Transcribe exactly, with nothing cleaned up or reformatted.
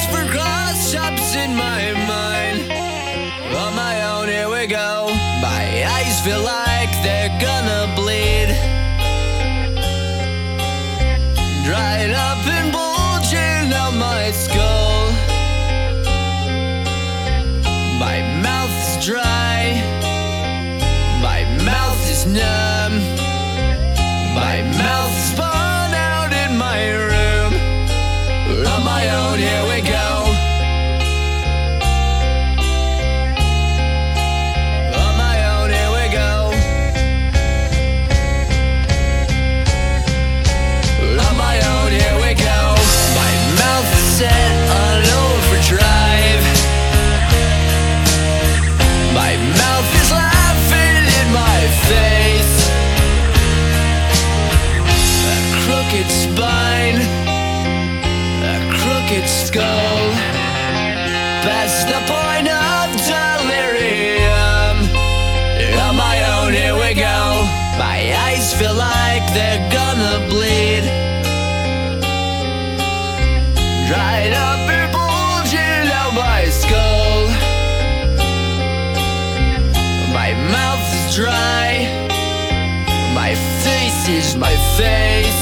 just for cross-ups in my mind. On my own, here we go. My eyes feel like they're gonna bleed, dried up and bulging out my skull. My mouth's dry, my mouth is numb, my mouth's spun out in my room. On my own, here we go. On my own, here we go. On my own, here we go. My mouth is set on overdrive. My mouth is laughing in my face. A crooked spine, a crooked skull, past the point of delirium. On my own, here we go. My eyes feel like they're gonna bleed, dried up and bulging out my skull. My mouth is dry, my face is my face.